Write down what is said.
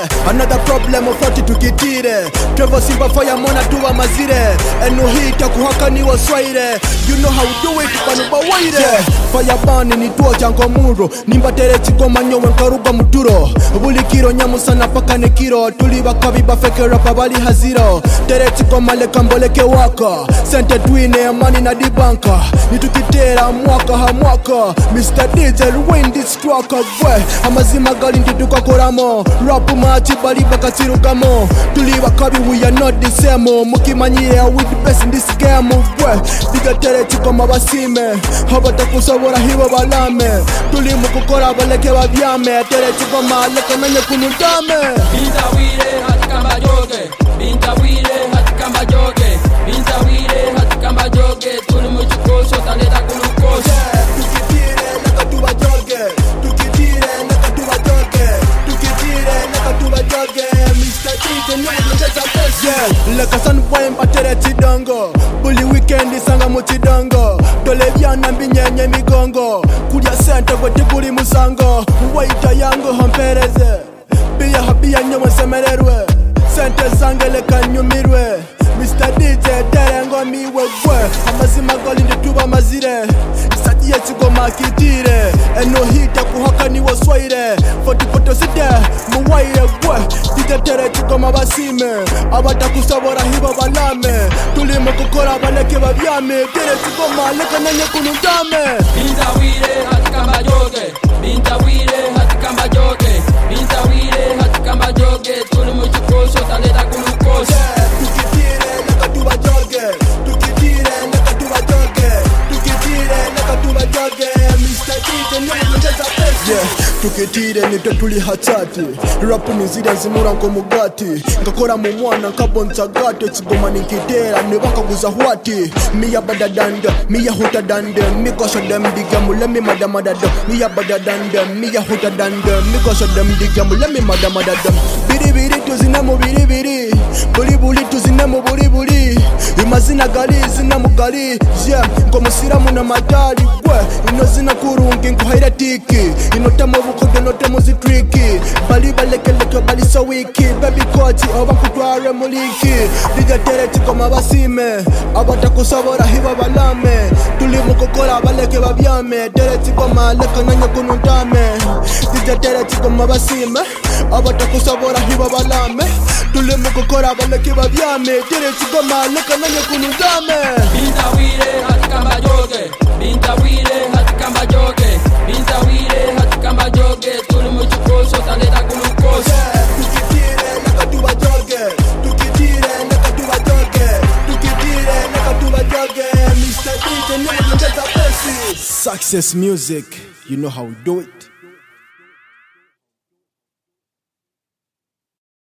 another problem of what tukitire Trevor Simba fire mona tuwa mazire eno hita kuhaka ni waswaire you know how do it panuba waire fire bani ni tuwa chanko muro nimba tere chiko manyo wenkaruba muturo bulikiro nyamu sana paka nekiro tuliba kabiba feke rapa bali haziro tere chiko maleka mboleke waka sente twine amani na dibanka nitukitera mwaka ha mwaka Mr. DJ win this track we amazima gali ndituka koramo rap machi bali bakasirugamo tuliba kabi we are not the same mukimanyire with the best in this game we digatere chiko mabasime habatakusabora hibo balame tulimu kukora baleke babyame tere chiko maleka nanye kunutame Bintawire hatikamba joge Bintawire hatikamba joge Bintawire hatikamba joge tulimu chukosho taleta kulukosho tukitire nakatuba joge tukitire nakatuba joge tukitire nakatuba joge Mr. DJ nwanjeza pese leka san boy mpatere chidongo buli weekend sanga mu chidongo dole byana mbinyenye migongo kulya sente gwete kuli musango waita yango hampereze biya habiya nyewe semererwe sente zangele kanyumirwe Mr. DJ terengo miwe gwe amazima gali ndituba mazire isadiye chigo makitire eno hita kuhaka ni waswaire foto side muwaire gwe ditetere chigo mabasime abatakusabora hibo balame tulimo kukora baleke babyame tere chigo maleka nanye kunundame Bintawire hatikamba joge Bintawire hatikamba joge Bintawire hatikamba joge tulimu chukosho taleta kulukosho tukitire nakatuba joge tukitire nakatuba joge tukitire nakatuba joge Mr. DJ nwanjeza pese yeah tukitire nitwe tuli hatati rap nizira zimura nko mugati ngakora mu mwana nkabonza gate kigoma ninkitera nebakaguza hwati miya badadanda miya hutadande mikosho dem diga mulemi madamadada miya badadanda miya hutadande mikosho dem diga mulemi madamadada biribiri tuzina mu biribiri buli tuzina mu buli imazina gali zina mu gali yeah ngo musiramu na matali gwe ino zina kurungi nkuhaira tiki inotamo bukodo notamo zitriki bali balekeleke bali so wiki baby koti oba kutware muliki digatere chiko mabasime abatakusabora hiba balame tulimu kokora baleke babyame tere chiko maleka nanye kununtame digatere chiko mabasime abatakusabora hiba balame tulimu kokora baleke babyame tere chiko maleka nanye kununtame Bintawire hatikamba joge Bintawire hatikamba joge Bintawire hatikamba joge tulimu chukosho taleta kulukosho tukitire nakatuba joge tukitire nakatuba joge tukitire nakatuba joge Mr. DJ nwanjeza pese Success music you know how we do it